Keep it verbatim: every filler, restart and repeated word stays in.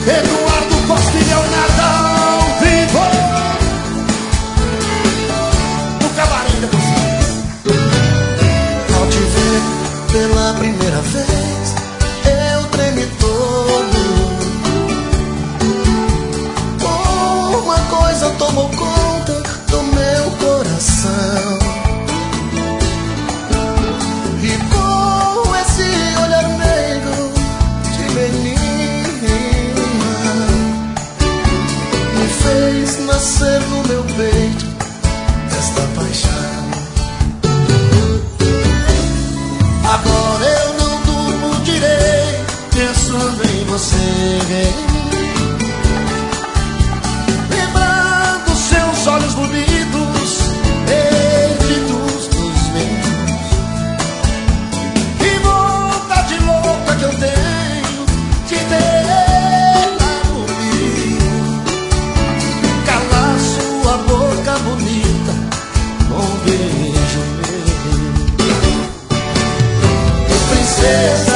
Eduardo Costa e Leonardo ao vivo no Camarim da Cozinha. Ao te ver pela primeira vez, eu tremi todo. Uma coisa tomou conta do meu coração, e com esse olhar meigo de menina me fez nascer no meu peito esta paixão. Agora eu não durmo direito pensando em você, lembrando seus olhos bonitos perdidos nos meus, e vontade louca que eu tenho de ter no meio, calar sua boca bonita com um beijo meu. princesa.